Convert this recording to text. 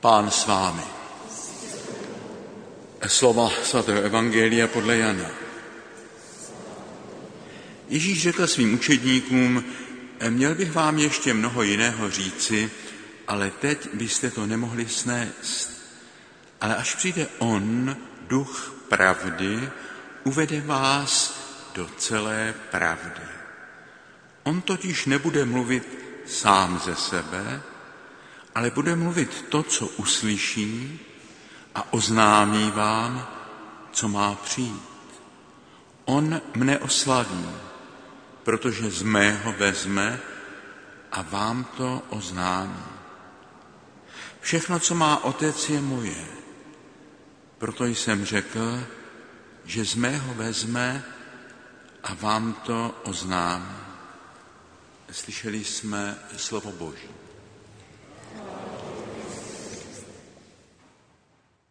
Pán s vámi. Slova svatého evangelia podle Jana. Ježíš řekl svým učedníkům: měl bych vám ještě mnoho jiného říci, ale teď byste to nemohli snést. Ale až přijde on, duch pravdy, uvede vás do celé pravdy. On totiž nebude mluvit sám ze sebe, ale bude mluvit to, co uslyší, a oznámí vám, co má přijít. On mne oslaví, protože z mého vezme a vám to oznámí. Všechno, co má Otec, je moje. Proto jsem řekl, že z mého vezme a vám to oznámí. Slyšeli jsme slovo Boží.